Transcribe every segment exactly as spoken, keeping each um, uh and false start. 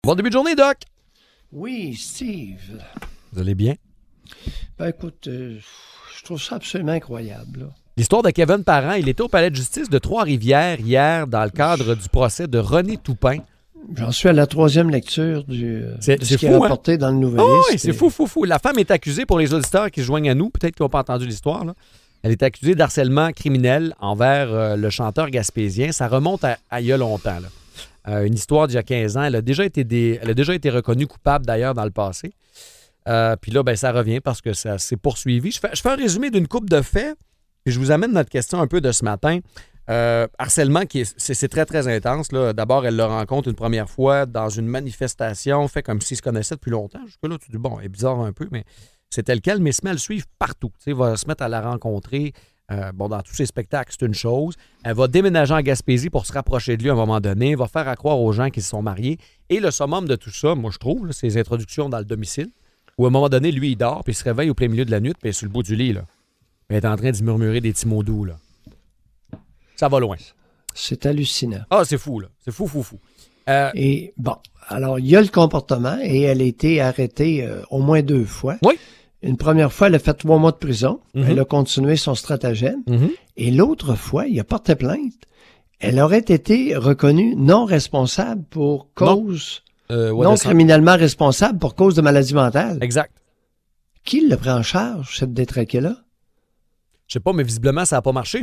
Bon début de journée, Doc. Oui, Steve. Vous allez bien? Ben écoute, euh, je trouve ça absolument incroyable. Là. L'histoire de Kevin Parent, il était au palais de justice de Trois-Rivières hier dans le cadre du procès de René Toupin. J'en suis à la troisième lecture du, c'est, de c'est ce qui fou, est rapporté hein? dans le Nouvelliste. Oh, oui, c'est et... fou, fou, fou. La femme est accusée, pour les auditeurs qui se joignent à nous, peut-être qu'ils n'ont pas entendu l'histoire, là. Elle est accusée d'harcèlement criminel envers euh, le chanteur gaspésien. Ça remonte à, à il y a longtemps. Là. Euh, une histoire d'il y a quinze ans. Elle a déjà été, des, elle a déjà été reconnue coupable, d'ailleurs, dans le passé. Euh, puis là, ben, ça revient parce que ça s'est poursuivi. Je fais, je fais un résumé d'une couple de faits, puis je vous amène notre question un peu de ce matin. Euh, harcèlement, qui est, c'est, c'est très, très intense. Là. D'abord, elle le rencontre une première fois dans une manifestation, fait comme s'ils se connaissaient depuis longtemps. Jusque-là, tu dis, bon, elle est bizarre un peu, mais... C'est tel quel, mais se met à le suivre partout. Elle va se mettre à la rencontrer euh, bon, dans tous ses spectacles, c'est une chose. Elle va déménager en Gaspésie pour se rapprocher de lui à un moment donné. Elle va faire à croire aux gens qu'ils se sont mariés. Et le summum de tout ça, moi, je trouve, là, c'est les introductions dans le domicile, où à un moment donné, lui, il dort, puis il se réveille au plein milieu de la nuit, puis il est sur le bout du lit. Là. Il est en train d'y murmurer des petits mots doux. Là. Ça va loin. C'est hallucinant. Ah, c'est fou, là. C'est fou, fou, fou. Euh, et bon, alors, il y a le comportement, et elle a été arrêtée euh, au moins deux fois. Oui. Une première fois, elle a fait trois mois de prison. Mm-hmm. Elle a continué son stratagème. Mm-hmm. Et l'autre fois, il a porté plainte. Elle aurait été reconnue non responsable pour cause... Non, euh, ouais, non descend. criminellement responsable pour cause de maladie mentale. Exact. Qui le prend en charge, cette détraquée-là? Je sais pas, mais visiblement, ça n'a pas marché.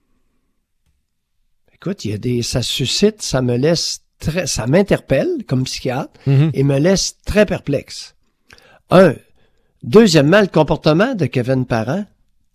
Écoute, il y a des... ça suscite, ça me laisse très... ça m'interpelle comme psychiatre Mm-hmm. et me laisse très perplexe. Un... Deuxièmement, le comportement de Kevin Parent.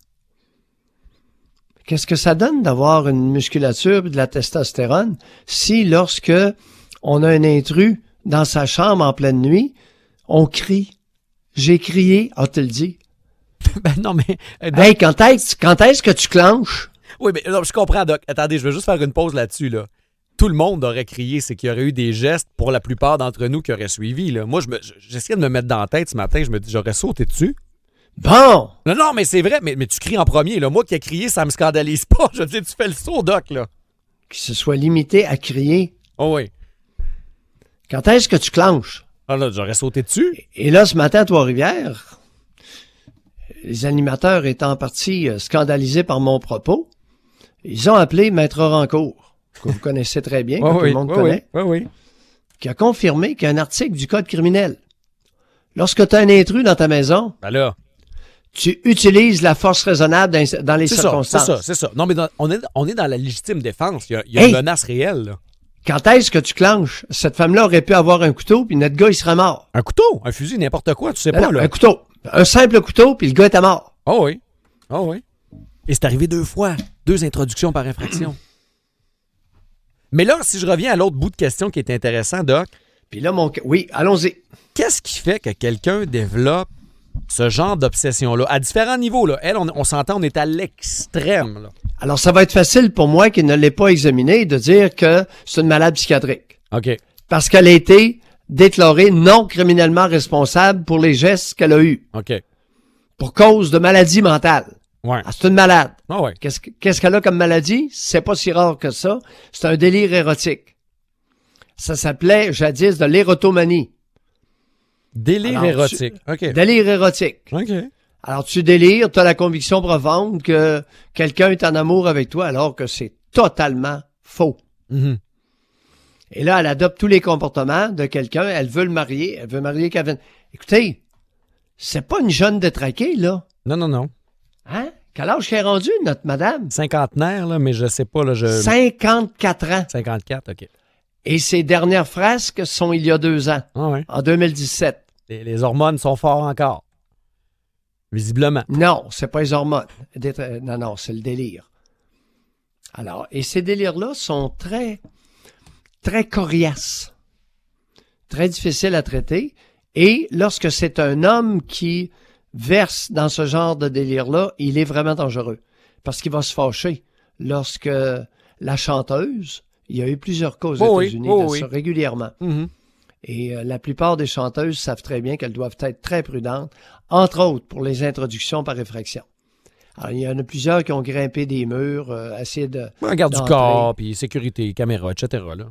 Qu'est-ce que ça donne d'avoir une musculature et de la testostérone si, lorsque on a un intrus dans sa chambre en pleine nuit, on crie? J'ai crié, ah, tu le dis. Ben non, mais... Euh, Hey, quand est-ce, quand est-ce que tu clenches? Oui, mais non, je comprends, Doc. Attendez, je vais juste faire une pause là-dessus, là. Tout le monde aurait crié, c'est qu'il y aurait eu des gestes pour la plupart d'entre nous qui auraient suivi. Là. Moi, je me, j'essayais de me mettre dans la tête ce matin, je me dis, j'aurais sauté dessus. Bon! Non, non, mais c'est vrai, mais, mais tu cries en premier. Là. Moi qui ai crié, ça me scandalise pas. Je veux dire, tu fais le saut, Doc, là. Qu'il se soit limité à crier. Oh oui. Quand est-ce que tu clenches? Ah là, j'aurais sauté dessus. Et là, ce matin à Trois-Rivières, les animateurs étant en partie scandalisés par mon propos, ils ont appelé Maître Rancourt, que vous connaissez très bien, que oh tout oui, le monde oh connaît, oui, oh oui. qui a confirmé qu'il y a un article du Code criminel. Lorsque tu as un intrus dans ta maison, Ben là, tu utilises la force raisonnable dans, dans les c'est ça, circonstances. c'est ça, c'est ça. Non, mais dans- on, est, on est dans la légitime défense. Il y a, il y a Hey! une menace réelle, là. Quand est-ce que tu clenches? Cette femme-là aurait pu avoir un couteau, puis notre gars, il serait mort. Un couteau, un fusil, n'importe quoi, tu sais Ben pas, non, là. un couteau. Un simple couteau, puis le gars était mort. Oh oui, oh oui. Et c'est arrivé deux fois. Deux introductions par infraction. Mais là, si je reviens à l'autre bout de question qui est intéressant, Doc, Puis là, mon... Oui, allons-y. qu'est-ce qui fait que quelqu'un développe ce genre d'obsession-là? À différents niveaux, là. Elle, on, on s'entend, on est à l'extrême, là. Alors, ça va être facile pour moi qui ne l'ai pas examiné de dire que c'est une malade psychiatrique. OK. Parce qu'elle a été déclarée non criminellement responsable pour les gestes qu'elle a eus. OK. Pour cause de maladie mentale. Ouais. Ah, c'est une malade. Ah ouais. Qu'est-ce, que- qu'est-ce qu'elle a comme maladie? C'est pas si rare que ça. C'est un délire érotique. Ça s'appelait jadis de l'érotomanie. Délire Alors, érotique. tu- OK. Délire érotique. OK. Alors, tu délires, tu as la conviction profonde que quelqu'un est en amour avec toi alors que c'est totalement faux. Mhm. Et là, elle adopte tous les comportements de quelqu'un. Elle veut le marier. Elle veut marier Kevin. Écoutez, c'est pas une jeune détraquée, là. Non, non, non. Hein? Quel âge qu'elle est rendue, notre madame? Cinquantenaire, là, mais je sais pas, là, je... cinquante-quatre ans. cinquante-quatre, OK. Et ses dernières frasques sont il y a deux ans, Ah ouais. en deux mille dix-sept. Les, les hormones sont fortes encore. Visiblement. Non, c'est pas les hormones. Détra- Non, non, c'est le délire. Alors, et ces délires-là sont très, très coriaces, très difficiles à traiter. Et lorsque c'est un homme qui verse dans ce genre de délire-là, il est vraiment dangereux. Parce qu'il va se fâcher lorsque la chanteuse, il y a eu plusieurs cas aux Oh oui, États-Unis oh de oui. ça régulièrement. Mhm. Et euh, la plupart des chanteuses savent très bien qu'elles doivent être très prudentes, entre autres pour les introductions par effraction. Alors, il y en a plusieurs qui ont grimpé des murs, euh, essayé de... Un garde du d'entrer. corps, puis sécurité, caméra, et cetera, là.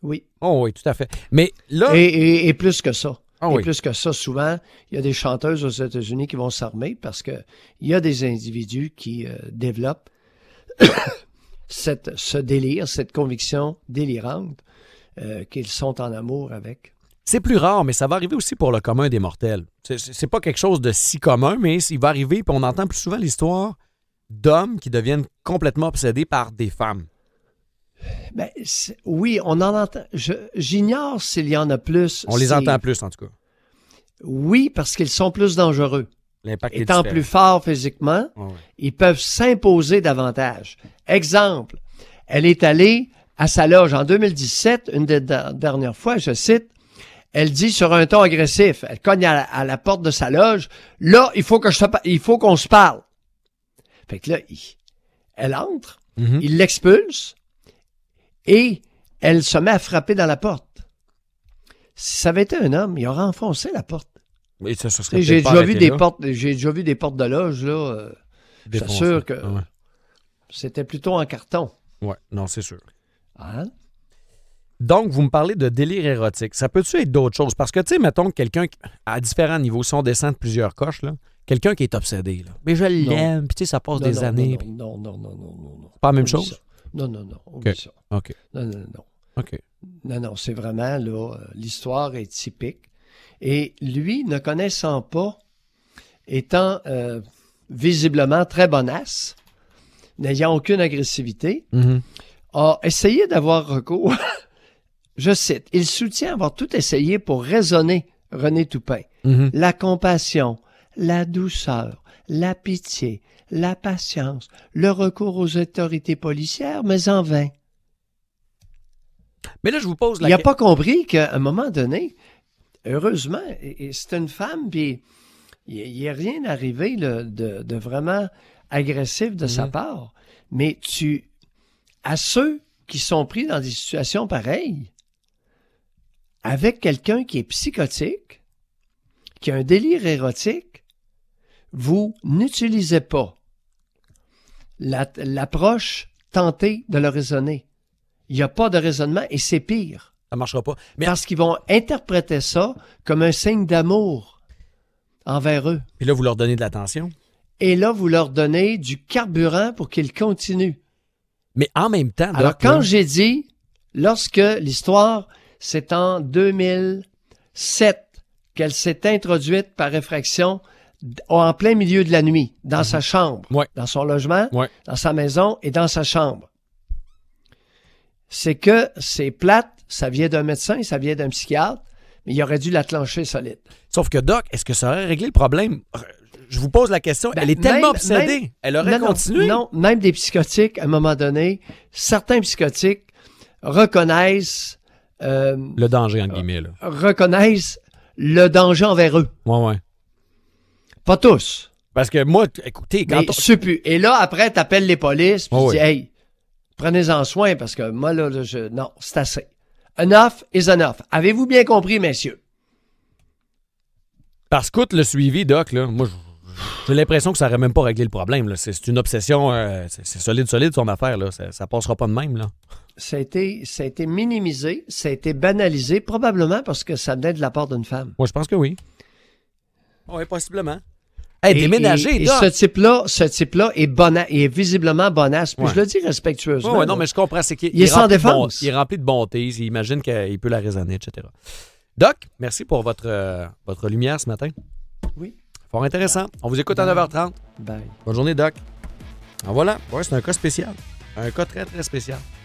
Oui. Oh oui, tout à fait. Mais là... Et, et, et plus que ça. Ah et oui. plus que ça, souvent, il y a des chanteuses aux États-Unis qui vont s'armer parce que il y a des individus qui euh, développent cette, ce délire, cette conviction délirante euh, qu'ils sont en amour avec. C'est plus rare, mais ça va arriver aussi pour le commun des mortels. C'est, c'est pas quelque chose de si commun, mais il va arriver, puis on entend plus souvent l'histoire d'hommes qui deviennent complètement obsédés par des femmes. Ben, oui, on en entend. Je, j'ignore s'il y en a plus. On les c'est... entend plus, en tout cas. Oui, parce qu'ils sont plus dangereux. L'impact Étant est différent. plus forts physiquement, Oh, oui. ils peuvent s'imposer davantage. Exemple, elle est allée à sa loge en deux mille dix-sept, une des dernières fois, je cite, elle dit sur un ton agressif, elle cogne à la, à la porte de sa loge, là, il faut que je te, il faut qu'on se parle. Fait que là, il, elle entre, Mm-hmm. il l'expulse et elle se met à frapper dans la porte. Si ça avait été un homme, il aurait enfoncé la porte. Mais ça, ça serait J'ai peut-être pas déjà vu arrêté des là. portes, j'ai déjà vu des portes de loge là. Euh, je Défoncé. t'assure que Ah ouais. c'était plutôt en carton. Ouais, non, c'est sûr. Hein? Donc, vous me parlez de délire érotique. Ça peut-tu être d'autres choses? Parce que, tu sais, mettons que quelqu'un, qui- à différents niveaux, si on descend de plusieurs coches, là, quelqu'un qui est obsédé, là. Mais je l'aime, puis tu sais, ça passe Non, des non, années. puis- Non, non, non, non, non, non. Pas la même Oublie chose? ça. Non, non, non. Oublie OK. ça. OK. Non, non, non. OK. Non, non, c'est vraiment, là, euh, l'histoire est typique. Et lui, ne connaissant pas, étant euh, visiblement très bonasse, n'ayant aucune agressivité, Mhm. a essayé d'avoir recours, je cite, il soutient avoir tout essayé pour raisonner René Toupin. Mhm. La compassion, la douceur, la pitié, la patience, le recours aux autorités policières, mais en vain. Mais là, je vous pose Il la n'a question. pas compris qu'à un moment donné, heureusement, et, et c'est une femme, puis il n'y a rien arrivé là, de, de vraiment agressif de sa Mhm. part. Mais tu, à ceux qui sont pris dans des situations pareilles, avec quelqu'un qui est psychotique, qui a un délire érotique, vous n'utilisez pas la- l'approche tentée de le raisonner. Il n'y a pas de raisonnement et c'est pire. Ça marchera pas. Mais Parce qu'ils vont interpréter ça comme un signe d'amour envers eux. puis là, vous leur donnez de l'attention. Et là, vous leur donnez du carburant pour qu'ils continuent. Mais en même temps, Alors, Doc, quand là, j'ai dit, lorsque l'histoire, c'est en deux mille sept qu'elle s'est introduite par effraction d- en plein milieu de la nuit, dans sa chambre, Ouais. dans son logement, Ouais. dans sa maison et dans sa chambre. C'est que c'est plate, ça vient d'un médecin, ça vient d'un psychiatre, mais il aurait dû la clencher solide. sauf que Doc, est-ce que ça aurait réglé le problème? Je vous pose la question. Ben, Elle est tellement même- obsédée. même- Elle aurait non, non, continué. Non, même des psychotiques, à un moment donné, certains psychotiques reconnaissent, euh, Le danger, entre guillemets, là. reconnaissent le danger envers eux. Ouais, ouais. Pas tous. Parce que moi, t- écoutez, quand Mais on- suppu. Et là, après, t'appelles les polices, puis Oh tu dis, oui. hey, prenez-en soin, parce que moi, là, là, je, non, c'est assez. Enough is enough. Avez-vous bien compris, messieurs? Parce qu'outre le suivi, Doc, là, moi, je- j'ai l'impression que ça n'aurait même pas réglé le problème. Là. C'est, c'est une obsession, euh, c'est, c'est solide, solide son affaire. Là. Ça, ça passera pas de même. Là. Ça a été, ça a été minimisé, ça a été banalisé, probablement parce que ça venait de la part d'une femme. Moi, je pense que oui. Oui, possiblement. Hey, déménager, et, et Doc! ce type-là, ce type-là est bona, est visiblement bonasse. Puis Ouais. je le dis respectueusement. Ouais, ouais, non, là. mais je comprends. C'est qu'il Il est sans rempli de bon- défense. il est rempli de bonté. Il imagine qu'il peut la raisonner, et cetera. Doc, merci pour votre, euh, votre lumière ce matin. Oui. Fort intéressant. On vous écoute à neuf heures trente. Bye. Bonne journée, Doc. En voilà. Ouais, c'est un cas spécial. Un cas très, très spécial.